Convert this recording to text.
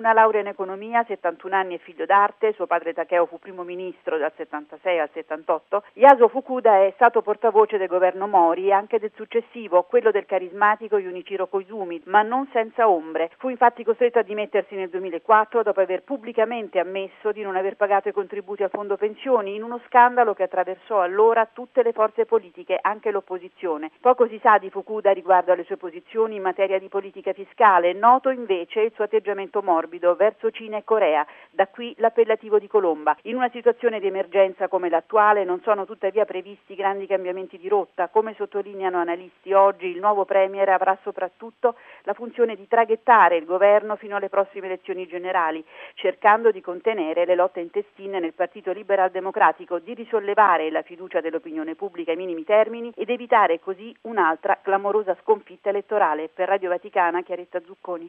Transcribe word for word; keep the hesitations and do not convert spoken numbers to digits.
una laurea in economia, settantuno anni e figlio d'arte, suo padre Takeo fu primo ministro dal settantasei al settantotto. Yasuo Fukuda è stato portavoce del governo Mori e anche del successivo, quello del carismatico Junichiro Koizumi, ma non senza ombre. Fu infatti costretto a dimettersi nel duemilaquattro dopo aver pubblicamente ammesso di non aver pagato i contributi al fondo pensioni in uno scandalo che attraversò allora tutte le forze politiche, anche l'opposizione. Poco si sa di Fukuda riguardo alle sue posizioni in materia di politica fiscale, noto invece il suo atteggiamento morbido verso Cina e Corea, da qui l'appellativo di Colomba. In una situazione di emergenza come l'attuale non sono tuttavia previsti grandi cambiamenti di rotta. Come sottolineano analisti oggi, il nuovo premier avrà soprattutto la funzione di traghettare il governo fino alle prossime elezioni generali, cercando di contenere le lotte intestine nel Partito Liberal Democratico, di risollevare la fiducia dell'opinione pubblica ai minimi termini ed evitare così un'altra clamorosa sconfitta elettorale. Per Radio Vaticana, Chiaretta Zucconi.